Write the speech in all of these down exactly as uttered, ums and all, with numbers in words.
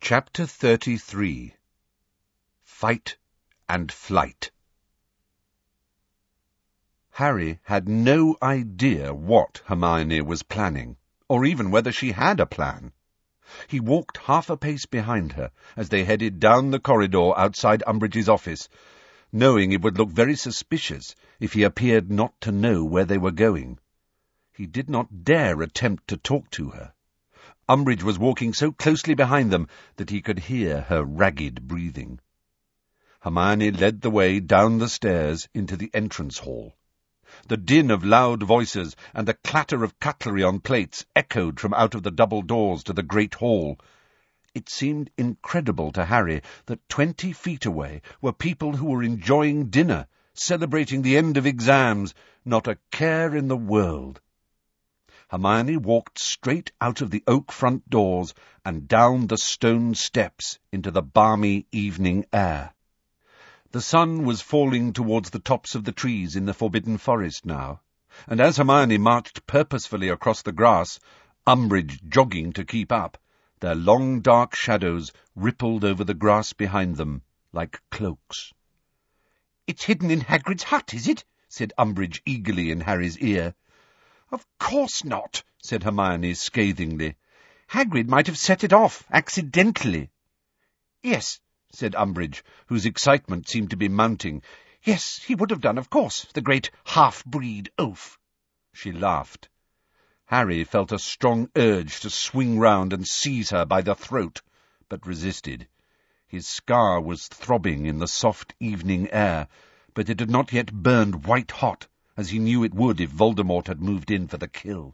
Chapter thirty-three. Fight and Flight. Harry had no idea what Hermione was planning, or even whether she had a plan. He walked half a pace behind her as they headed down the corridor outside Umbridge's office, knowing it would look very suspicious if he appeared not to know where they were going. He did not dare attempt to talk to her. Umbridge was walking so closely behind them that he could hear her ragged breathing. Hermione led the way down the stairs into the entrance hall. The din of loud voices and the clatter of cutlery on plates echoed from out of the double doors to the great hall. It seemed incredible to Harry that twenty feet away were people who were enjoying dinner, celebrating the end of exams, not a care in the world. Hermione walked straight out of the oak front doors and down the stone steps into the balmy evening air. The sun was falling towards the tops of the trees in the Forbidden Forest now, and as Hermione marched purposefully across the grass, Umbridge jogging to keep up, their long dark shadows rippled over the grass behind them like cloaks. "It's hidden in Hagrid's hut, is it?" said Umbridge eagerly in Harry's ear. "Of course not," said Hermione scathingly. "Hagrid might have set it off, accidentally." "Yes," said Umbridge, whose excitement seemed to be mounting. "Yes, he would have done, of course, the great half-breed oaf." She laughed. Harry felt a strong urge to swing round and seize her by the throat, but resisted. His scar was throbbing in the soft evening air, but it had not yet burned white-hot, as he knew it would if Voldemort had moved in for the kill.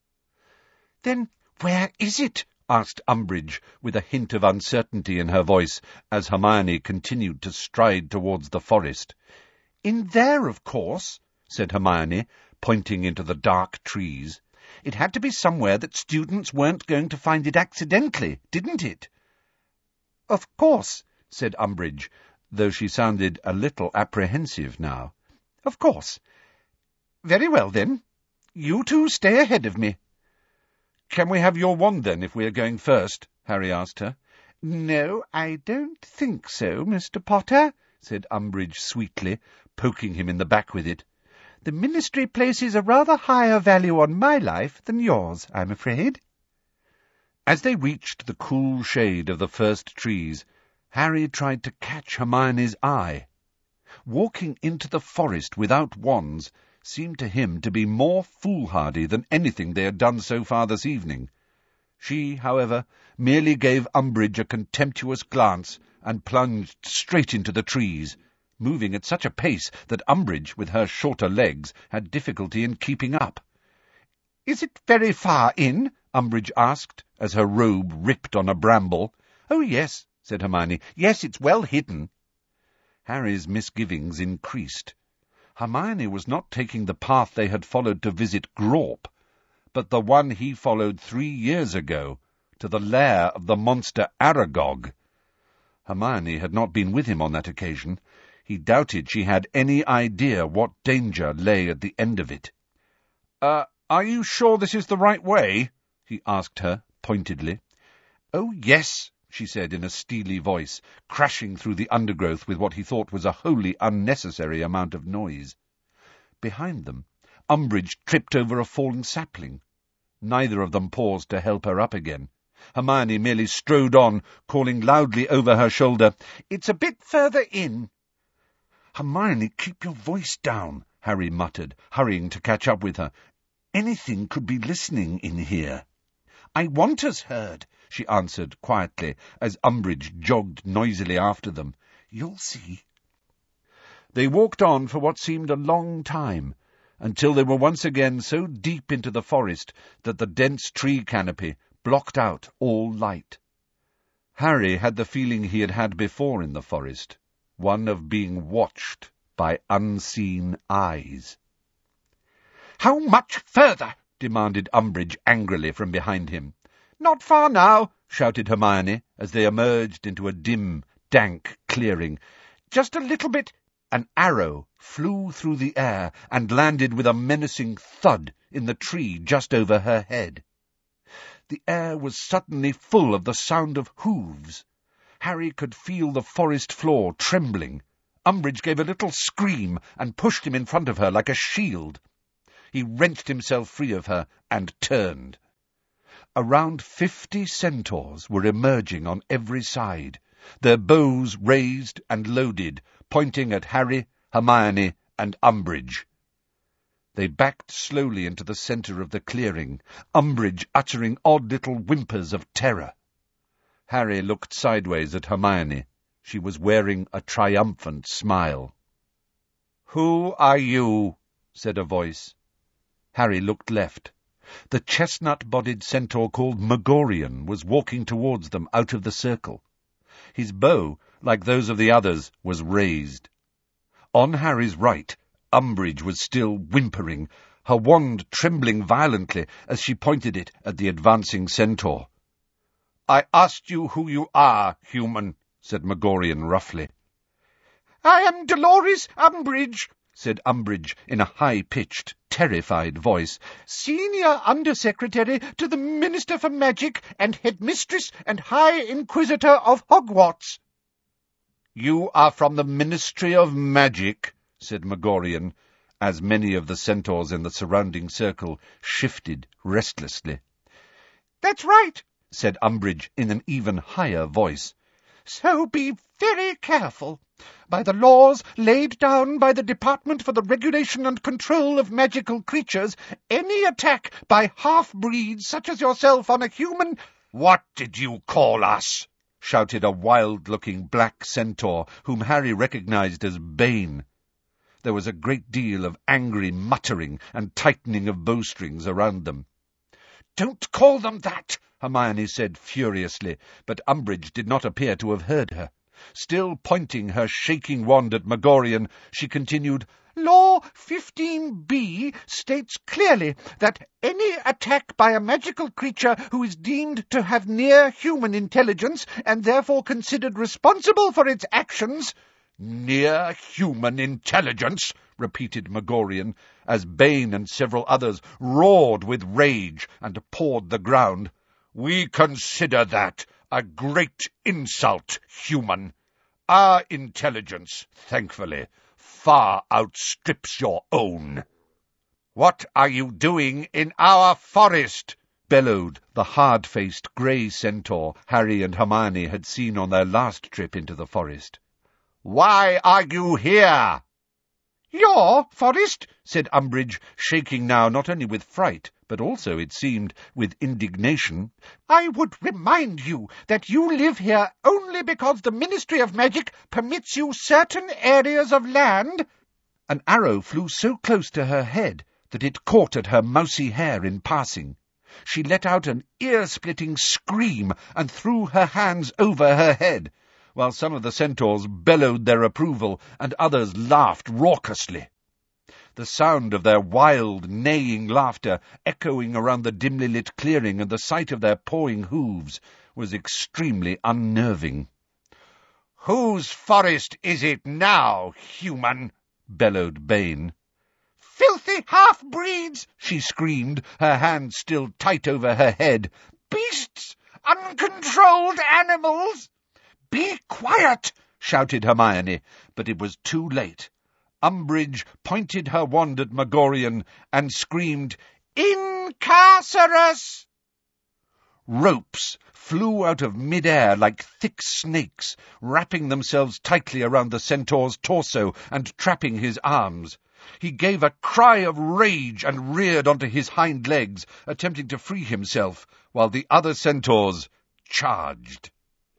"Then where is it?" asked Umbridge, with a hint of uncertainty in her voice, as Hermione continued to stride towards the forest. "In there, of course," said Hermione, pointing into the dark trees. "It had to be somewhere that students weren't going to find it accidentally, didn't it?" "Of course," said Umbridge, though she sounded a little apprehensive now. "Of course. Very well, then. You two stay ahead of me." "Can we have your wand, then, if we are going first?" Harry asked her. "No, I don't think so, Mister Potter," said Umbridge sweetly, poking him in the back with it. "The Ministry places a rather higher value on my life than yours, I'm afraid." As they reached the cool shade of the first trees, Harry tried to catch Hermione's eye. Walking into the forest without wands seemed to him to be more foolhardy than anything they had done so far this evening. She, however, merely gave Umbridge a contemptuous glance and plunged straight into the trees, moving at such a pace that Umbridge, with her shorter legs, had difficulty in keeping up. "Is it very far in?" Umbridge asked, as her robe ripped on a bramble. "Oh, yes," said Hermione. "Yes, it's well hidden." Harry's misgivings increased. Hermione was not taking the path they had followed to visit Grawp, but the one he followed three years ago, to the lair of the monster Aragog. Hermione had not been with him on that occasion. He doubted she had any idea what danger lay at the end of it. Uh, are you sure this is the right way?" he asked her, pointedly. "Oh, yes," she said in a steely voice, crashing through the undergrowth with what he thought was a wholly unnecessary amount of noise. Behind them, Umbridge tripped over a fallen sapling. Neither of them paused to help her up again. Hermione merely strode on, calling loudly over her shoulder, "It's a bit further in." "Hermione, keep your voice down," Harry muttered, hurrying to catch up with her. "Anything could be listening in here." "I want us heard," she answered quietly, as Umbridge jogged noisily after them. "You'll see." They walked on for what seemed a long time, until they were once again so deep into the forest that the dense tree canopy blocked out all light. Harry had the feeling he had had before in the forest, one of being watched by unseen eyes. "How much further?" demanded Umbridge angrily from behind him. "Not far now," shouted Hermione, as they emerged into a dim, dank clearing. "Just a little bit—" An arrow flew through the air and landed with a menacing thud in the tree just over her head. The air was suddenly full of the sound of hooves. Harry could feel the forest floor trembling. Umbridge gave a little scream and pushed him in front of her like a shield. He wrenched himself free of her and turned. Around fifty centaurs were emerging on every side, their bows raised and loaded, pointing at Harry, Hermione, and Umbridge. They backed slowly into the centre of the clearing, Umbridge uttering odd little whimpers of terror. Harry looked sideways at Hermione. She was wearing a triumphant smile. "Who are you?" said a voice. Harry looked left. The chestnut-bodied centaur called Megorian was walking towards them out of the circle. His bow, like those of the others, was raised. On Harry's right, Umbridge was still whimpering, her wand trembling violently as she pointed it at the advancing centaur. "I asked you who you are, human," said Megorian roughly. "I am Dolores Umbridge," said Umbridge in a high-pitched, terrified voice, "Senior Undersecretary to the Minister for Magic and Headmistress and High Inquisitor of Hogwarts." "You are from the Ministry of Magic," said Megorian, as many of the centaurs in the surrounding circle shifted restlessly. "That's right," said Umbridge in an even higher voice. "So be very careful. By the laws laid down by the Department for the Regulation and Control of Magical Creatures, any attack by half-breeds such as yourself on a human—" "What did you call us?" shouted a wild-looking black centaur, whom Harry recognized as Bane. There was a great deal of angry muttering and tightening of bowstrings around them. "Don't call them that!" Hermione said furiously, but Umbridge did not appear to have heard her. Still pointing her shaking wand at Megorian, she continued, "Law fifteen B states clearly that any attack by a magical creature who is deemed to have near-human intelligence and therefore considered responsible for its actions—" "Near-human intelligence," repeated Megorian, as Bane and several others roared with rage and pawed the ground. "We consider that a great insult, human. Our intelligence, thankfully, far outstrips your own." "What are you doing in our forest?" bellowed the hard-faced grey centaur Harry and Hermione had seen on their last trip into the forest. "Why are you here?" "Your forest?" said Umbridge, shaking now not only with fright, but also, it seemed, with indignation. "I would remind you that you live here only because the Ministry of Magic permits you certain areas of land." An arrow flew so close to her head that it caught at her mousy hair in passing. She let out an ear-splitting scream and threw her hands over her head, while some of the centaurs bellowed their approval and others laughed raucously. The sound of their wild, neighing laughter echoing around the dimly lit clearing and the sight of their pawing hooves was extremely unnerving. "Whose forest is it now, human?" bellowed Bane. "Filthy half-breeds!" she screamed, her hands still tight over her head. "Beasts! Uncontrolled animals!" "Be quiet!" shouted Hermione, but it was too late. Umbridge pointed her wand at Megorian and screamed, "Incarcerus!" Ropes flew out of mid-air like thick snakes, wrapping themselves tightly around the centaur's torso and trapping his arms. He gave a cry of rage and reared onto his hind legs, attempting to free himself, while the other centaurs charged.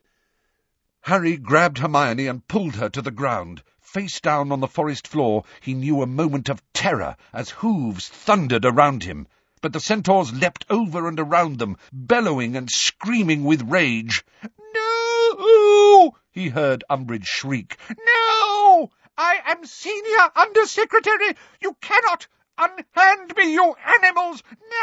Harry grabbed Hermione and pulled her to the ground. Face down on the forest floor, he knew a moment of terror as hooves thundered around him. But the centaurs leapt over and around them, bellowing and screaming with rage. "No!" he heard Umbridge shriek. "No! I am Senior Undersecretary! You cannot unhand me, you animals!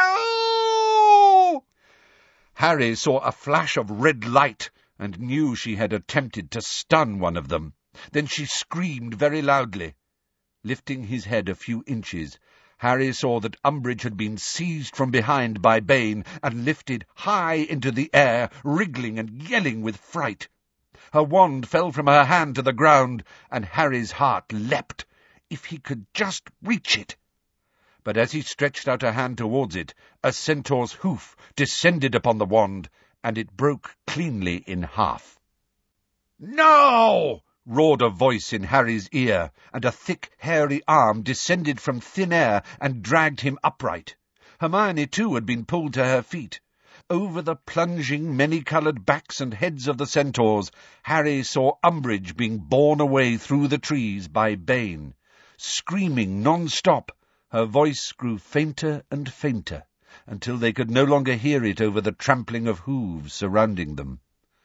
No!" Harry saw a flash of red light and knew she had attempted to stun one of them. Then she screamed very loudly. Lifting his head a few inches, Harry saw that Umbridge had been seized from behind by Bane and lifted high into the air, wriggling and yelling with fright. Her wand fell from her hand to the ground, and Harry's heart leapt. If he could just reach it! But as he stretched out a hand towards it, a centaur's hoof descended upon the wand, and it broke cleanly in half. "No!" roared a voice in Harry's ear, and a thick, hairy arm descended from thin air and dragged him upright. Hermione, too, had been pulled to her feet. Over the plunging, many-coloured backs and heads of the centaurs, Harry saw Umbridge being borne away through the trees by Bane. Screaming non-stop, her voice grew fainter and fainter, until they could no longer hear it over the trampling of hooves surrounding them.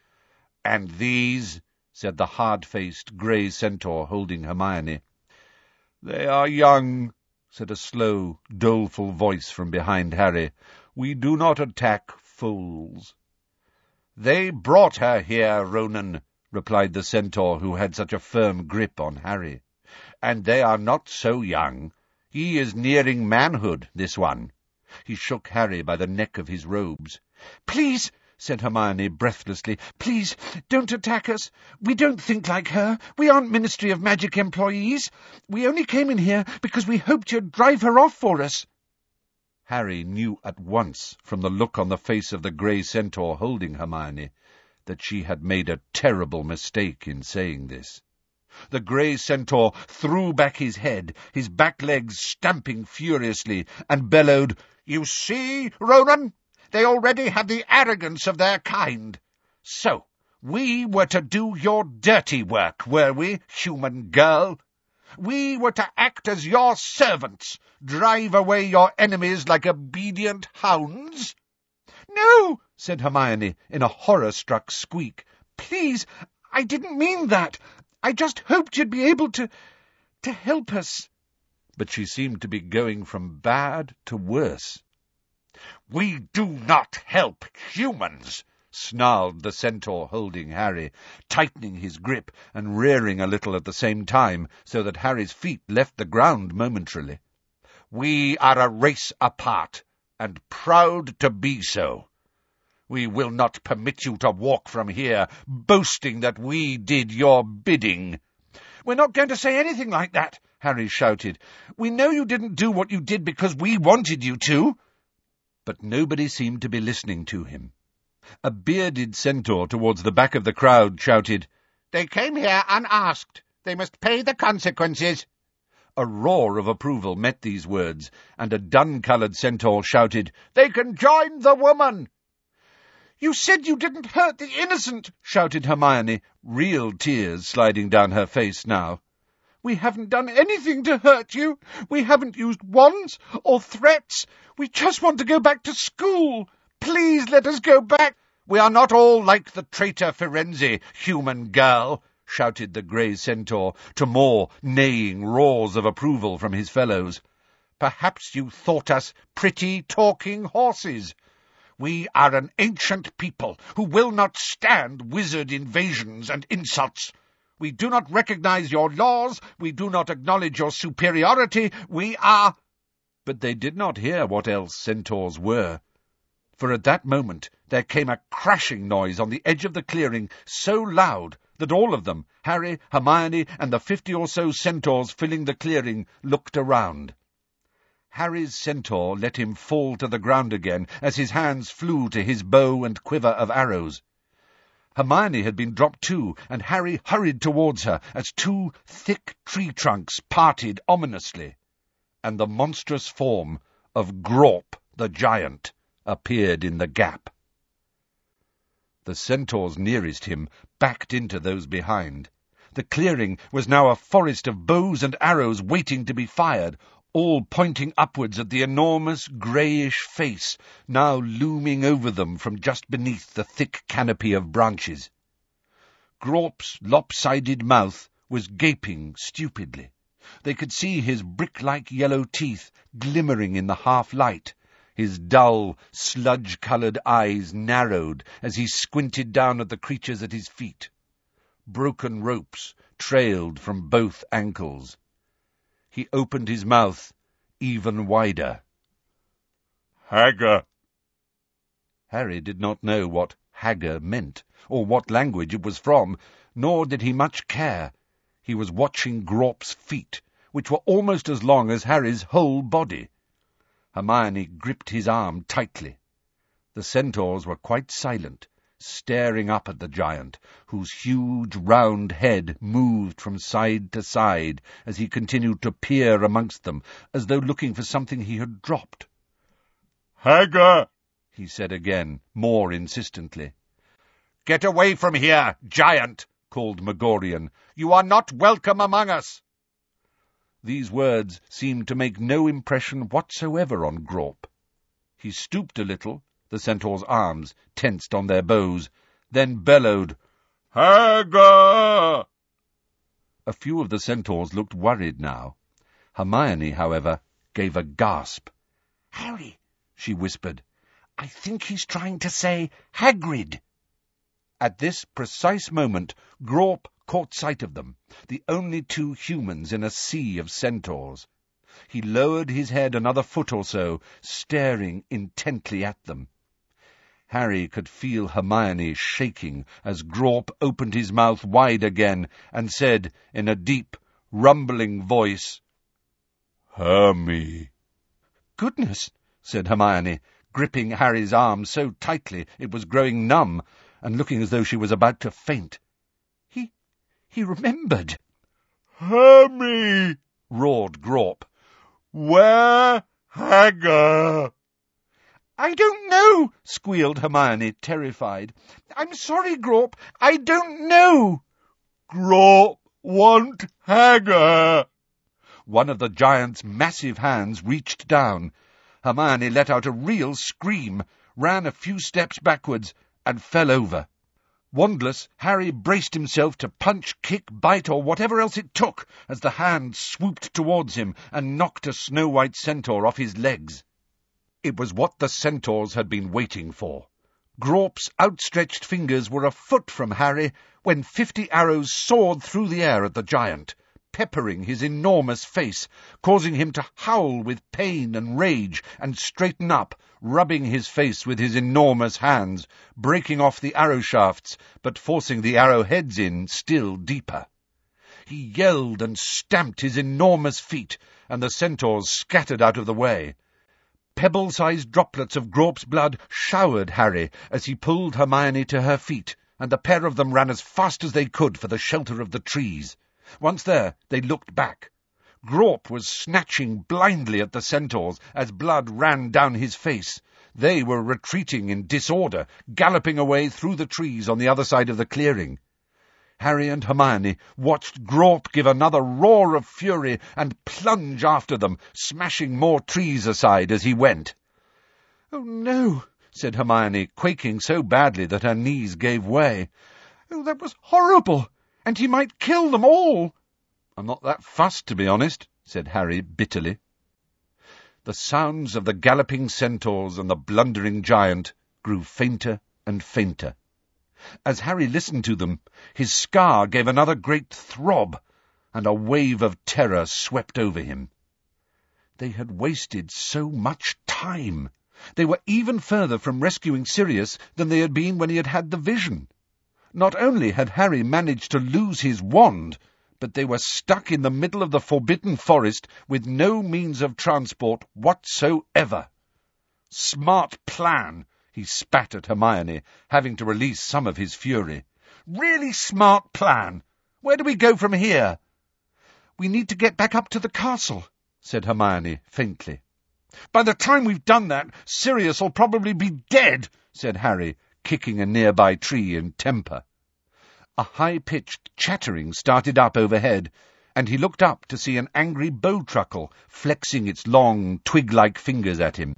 "And these?" said the hard-faced grey centaur holding Hermione. "They are young," said a slow, doleful voice from behind Harry. "We do not attack foals." "They brought her here, Ronan," replied the centaur who had such a firm grip on Harry. "And they are not so young. He is nearing manhood, this one." He shook Harry by the neck of his robes. "Please," said Hermione breathlessly, "please, don't attack us. We don't think like her. We aren't Ministry of Magic employees. We only came in here because we hoped you'd drive her off for us." Harry knew at once, from the look on the face of the grey centaur holding Hermione, that she had made a terrible mistake in saying this. The grey centaur threw back his head, his back legs stamping furiously, and bellowed, "You see, Ronan? They already have the arrogance of their kind. So, we were to do your dirty work, were we, human girl? We were to act as your servants, drive away your enemies like obedient hounds?" "No," said Hermione, in a horror-struck squeak. "Please, I didn't mean that. I just hoped you'd be able to... to help us." But she seemed to be going from bad to worse. "We do not help humans," snarled the centaur holding Harry, tightening his grip and rearing a little at the same time, so that Harry's feet left the ground momentarily. "We are a race apart, and proud to be so. We will not permit you to walk from here, boasting that we did your bidding." "We're not going to say anything like that," Harry shouted. "We know you didn't do what you did because we wanted you to." But nobody seemed to be listening to him. A bearded centaur towards the back of the crowd shouted, "They came here unasked. They must pay the consequences." A roar of approval met these words, and a dun-coloured centaur shouted, "They can join the woman." "You said you didn't hurt the innocent," shouted Hermione, real tears sliding down her face now. "We haven't done anything to hurt you. We haven't used wands or threats. We just want to go back to school. Please let us go back." "We are not all like the traitor Firenze, human girl," shouted the grey centaur, to more neighing roars of approval from his fellows. "Perhaps you thought us pretty talking horses. We are an ancient people who will not stand wizard invasions and insults. We do not recognize your laws. We do not acknowledge your superiority. We are—" But they did not hear what else centaurs were, for at that moment there came a crashing noise on the edge of the clearing so loud that all of them, Harry, Hermione, and the fifty or so centaurs filling the clearing, looked around. Harry's centaur let him fall to the ground again as his hands flew to his bow and quiver of arrows. Hermione had been dropped too, and Harry hurried towards her as two thick tree trunks parted ominously, and the monstrous form of Grawp the giant appeared in the gap. The centaurs nearest him backed into those behind. The clearing was now a forest of bows and arrows waiting to be fired, all pointing upwards at the enormous greyish face now looming over them from just beneath the thick canopy of branches. Grawp's lopsided mouth was gaping stupidly. They could see his brick-like yellow teeth glimmering in the half-light. His dull, sludge-coloured eyes narrowed as he squinted down at the creatures at his feet. Broken ropes trailed from both ankles. He opened his mouth even wider. Hagger. Harry did not know what Hagger meant, or what language it was from, nor did he much care. He was watching Grawp's feet, which were almost as long as Harry's whole body. Hermione gripped his arm tightly. The centaurs were quite silent, staring up at the giant, whose huge round head moved from side to side as he continued to peer amongst them, as though looking for something he had dropped. Hagger, he said again, more insistently. Get away from here, giant, called Megorian. You are not welcome among us. These words seemed to make no impression whatsoever on Grawp. He stooped a little, the centaur's arms tensed on their bows, then bellowed, Hagger! A few of the centaurs looked worried now. Hermione, however, gave a gasp. Harry, she whispered, I think he's trying to say Hagrid. At this precise moment, Grawp caught sight of them, the only two humans in a sea of centaurs. He lowered his head another foot or so, staring intently at them. Harry could feel Hermione shaking as Grawp opened his mouth wide again and said in a deep, rumbling voice, Hermy. Goodness, said Hermione, gripping Harry's arm so tightly it was growing numb, and looking as though she was about to faint. He, he remembered. Hermy, roared Grawp. Where Hagger? I don't know, squealed Hermione, terrified. I'm sorry, Grawp, I don't know. Grawp want Hagger. One of the giant's massive hands reached down. Hermione let out a real scream, ran a few steps backwards, and fell over. Wandless, Harry braced himself to punch, kick, bite, or whatever else it took, as the hand swooped towards him and knocked a snow-white centaur off his legs. It was what the centaurs had been waiting for. Grawp's outstretched fingers were a foot from Harry when fifty arrows soared through the air at the giant, peppering his enormous face, causing him to howl with pain and rage and straighten up, rubbing his face with his enormous hands, breaking off the arrow shafts, but forcing the arrowheads in still deeper. He yelled and stamped his enormous feet, and the centaurs scattered out of the way. Pebble-sized droplets of Grawp's blood showered Harry as he pulled Hermione to her feet, and the pair of them ran as fast as they could for the shelter of the trees. Once there, they looked back. Grawp was snatching blindly at the centaurs as blood ran down his face. They were retreating in disorder, galloping away through the trees on the other side of the clearing. Harry and Hermione watched Grawp give another roar of fury and plunge after them, smashing more trees aside as he went. "Oh, no," said Hermione, quaking so badly that her knees gave way. "Oh, that was horrible, and he might kill them all." "I'm not that fussed, to be honest," said Harry bitterly. The sounds of the galloping centaurs and the blundering giant grew fainter and fainter. As Harry listened to them, his scar gave another great throb, and a wave of terror swept over him. They had wasted so much time. They were even further from rescuing Sirius than they had been when he had had the vision. Not only had Harry managed to lose his wand, but they were stuck in the middle of the Forbidden Forest with no means of transport whatsoever. "Smart plan," he spat at Hermione, having to release some of his fury. "Really smart plan. Where do we go from here?" "We need to get back up to the castle," said Hermione faintly. "By the time we've done that, Sirius will probably be dead," said Harry, kicking a nearby tree in temper. A high-pitched chattering started up overhead, and he looked up to see an angry bowtruckle flexing its long, twig-like fingers at him.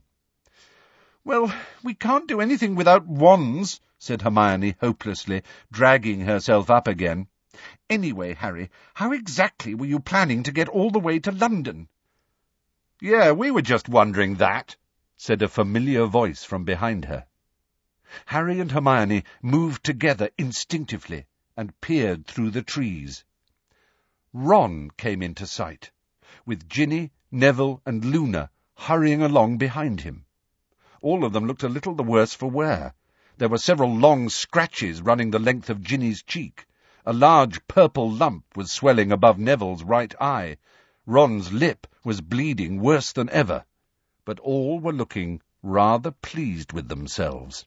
"Well, we can't do anything without wands," said Hermione hopelessly, dragging herself up again. "Anyway, Harry, how exactly were you planning to get all the way to London?" "Yeah, we were just wondering that," said a familiar voice from behind her. Harry and Hermione moved together instinctively and peered through the trees. Ron came into sight, with Ginny, Neville and Luna hurrying along behind him. All of them looked a little the worse for wear. There were several long scratches running the length of Ginny's cheek. A large purple lump was swelling above Neville's right eye. Ron's lip was bleeding worse than ever. But all were looking rather pleased with themselves.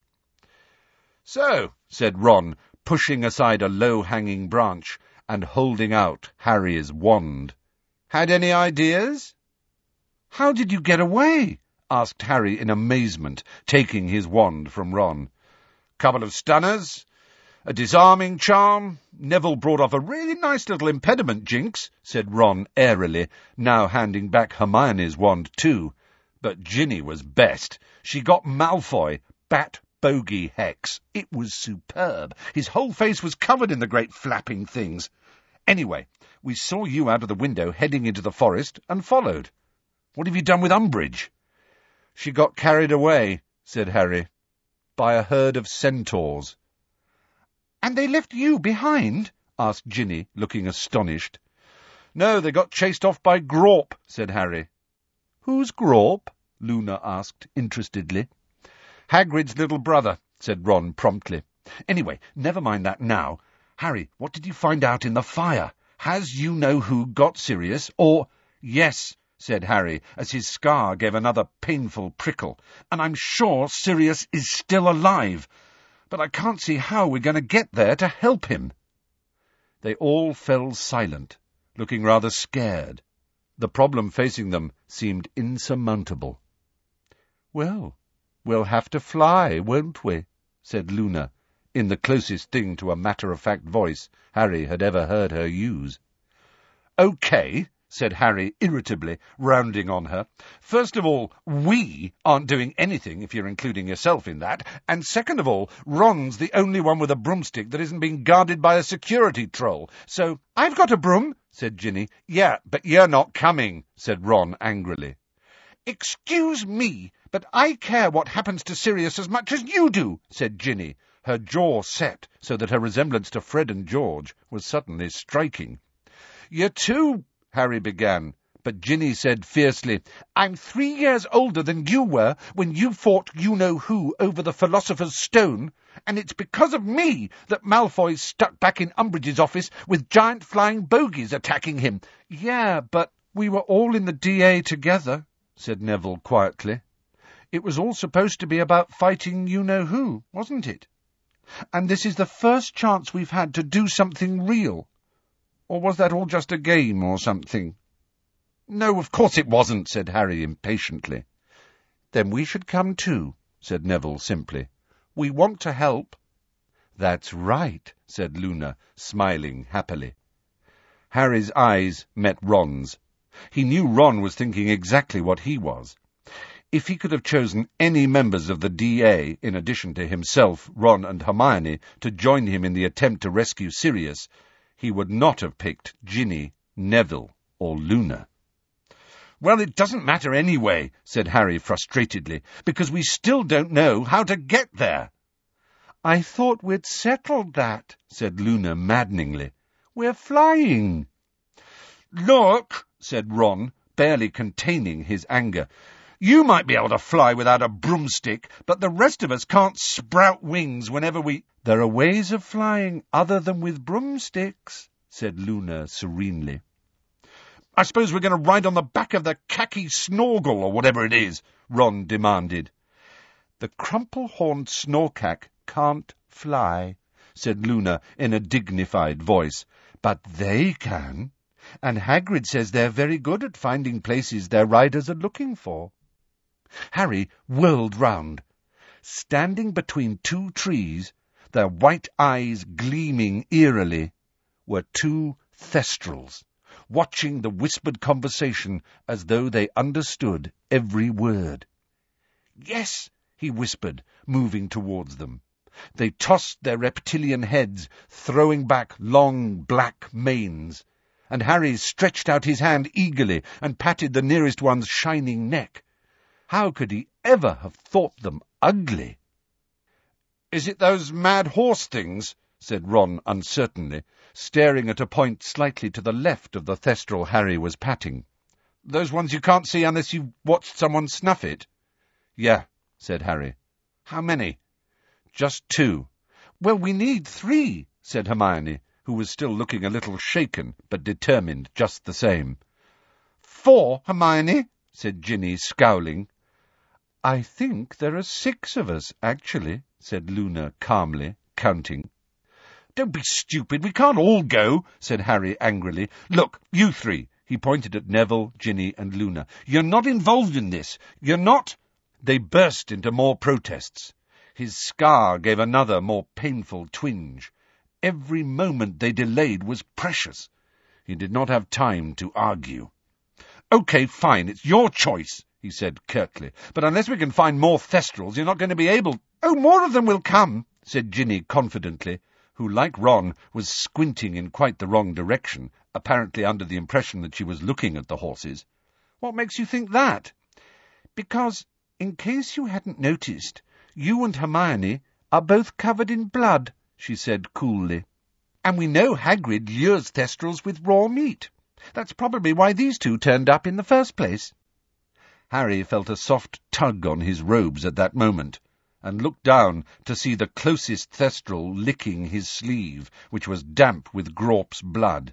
"So," said Ron, pushing aside a low-hanging branch and holding out Harry's wand. "Had any ideas?" "How did you get away?" asked Harry in amazement, taking his wand from Ron. "Couple of stunners, a disarming charm. Neville brought off a really nice little impediment, Jinx," said Ron airily, now handing back Hermione's wand too. But Ginny was best. She got Malfoy, bat bogey hex. It was superb. His whole face was covered in the great flapping things. "Anyway, we saw you out of the window heading into the forest and followed. What have you done with Umbridge?" "She got carried away," said Harry, "by a herd of centaurs." "And they left you behind?" asked Ginny, looking astonished. "No, they got chased off by Grawp," said Harry. "Who's Grawp?" Luna asked interestedly. "Hagrid's little brother," said Ron promptly. "Anyway, never mind that now. Harry, what did you find out in the fire? Has you-know-who got Sirius, or—" "Yes," said Harry, as his scar gave another painful prickle, "and I'm sure Sirius is still alive. But I can't see how we're going to get there to help him." They all fell silent, looking rather scared. The problem facing them seemed insurmountable. "Well, we'll have to fly, won't we?" said Luna, in the closest thing to a matter-of-fact voice Harry had ever heard her use. "OK," said Harry irritably, rounding on her. "First of all, we aren't doing anything, if you're including yourself in that, and second of all, Ron's the only one with a broomstick that isn't being guarded by a security troll, so—" "I've got a broom," said Ginny. "Yeah, but you're not coming," said Ron angrily. "Excuse me, but I care what happens to Sirius as much as you do," said Ginny, her jaw set so that her resemblance to Fred and George was suddenly striking. "You're too—" Harry began, but Ginny said fiercely, "I'm three years older than you were when you fought you-know-who over the Philosopher's Stone, and it's because of me that Malfoy's stuck back in Umbridge's office with giant flying bogies attacking him." "Yeah, but we were all in the D A together," said Neville quietly. "It was all supposed to be about fighting you-know-who, wasn't it? And this is the first chance we've had to do something real. Or was that all just a game or something?" "No, of course it wasn't," said Harry impatiently. "Then we should come too," said Neville simply. "We want to help." "That's right," said Luna, smiling happily. Harry's eyes met Ron's. He knew Ron was thinking exactly what he was. If he could have chosen any members of the D A, in addition to himself, Ron and Hermione, to join him in the attempt to rescue Sirius, he would not have picked Ginny, Neville, or Luna. "Well, it doesn't matter anyway," said Harry frustratedly, "because we still don't know how to get there." "I thought we'd settled that," said Luna maddeningly. "We're flying." "Look," said Ron, barely containing his anger. "You might be able to fly without a broomstick, but the rest of us can't sprout wings whenever we—" "There are ways of flying other than with broomsticks," said Luna serenely. "I suppose we're going to ride on the back of the khaki snorgle, or whatever it is," Ron demanded. "The crumple-horned snorkack can't fly," said Luna in a dignified voice. "But they can, and Hagrid says they're very good at finding places their riders are looking for." Harry whirled round. Standing between two trees, their white eyes gleaming eerily, were two Thestrals, watching the whispered conversation as though they understood every word. "Yes," he whispered, moving towards them. They tossed their reptilian heads, throwing back long black manes, and Harry stretched out his hand eagerly and patted the nearest one's shining neck. How could he ever have thought them ugly? "Is it those mad horse things?" said Ron uncertainly, staring at a point slightly to the left of the Thestral Harry was patting. Those ones you can't see unless you've watched someone snuff it? Yeah, said Harry. How many? Just two. Well, we need three, said Hermione, who was still looking a little shaken, but determined just the same. Four, Hermione, said Ginny, scowling. I think there are six of us, actually, said Luna calmly, counting. Don't be stupid, we can't all go, said Harry angrily. Look, you three, he pointed at Neville, Ginny, and Luna. You're not involved in this. You're not... They burst into more protests. His scar gave another, more painful twinge. Every moment they delayed was precious. He did not have time to argue. "OK, fine, it's your choice," he said curtly. "But unless we can find more Thestrals, you're not going to be able—" "Oh, more of them will come," said Ginny confidently, who, like Ron, was squinting in quite the wrong direction, apparently under the impression that she was looking at the horses. "What makes you think that?" "Because, in case you hadn't noticed, you and Hermione are both covered in blood," she said coolly. "And we know Hagrid lures Thestrals with raw meat. That's probably why these two turned up in the first place." Harry felt a soft tug on his robes at that moment, and looked down to see the closest Thestral licking his sleeve, which was damp with Grawp's blood.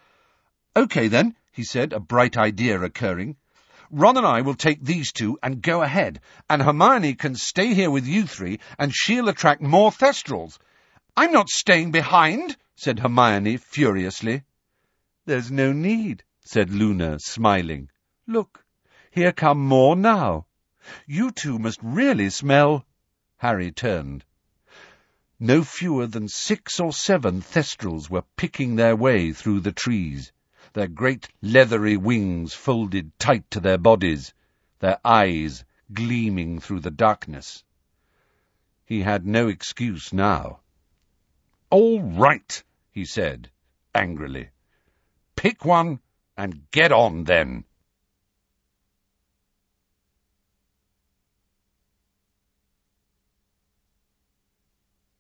"OK, then," he said, a bright idea occurring. "Ron and I will take these two and go ahead, and Hermione can stay here with you three, and she'll attract more Thestrals." "I'm not staying behind," said Hermione furiously. "There's no need," said Luna, smiling. "Look, here come more now. You two must really smell—" Harry turned. No fewer than six or seven Thestrals were picking their way through the trees, their great leathery wings folded tight to their bodies, their eyes gleaming through the darkness. He had no excuse now. "All right," he said, angrily. "Pick one and get on, then."